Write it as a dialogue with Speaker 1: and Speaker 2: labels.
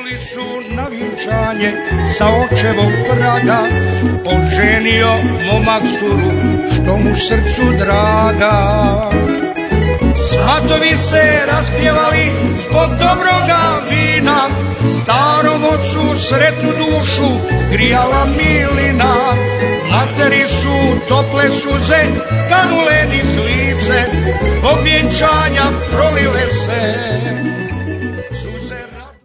Speaker 1: Došli su na vjenčanje sa očevog praga, oženio momak suru što mu srcu draga. Svatovi se raspjevali zbog dobroga vina, starom ocu sretnu dušu grijala milina. Materi su tople suze kanule niz lice, zbog vjenčanja prolile se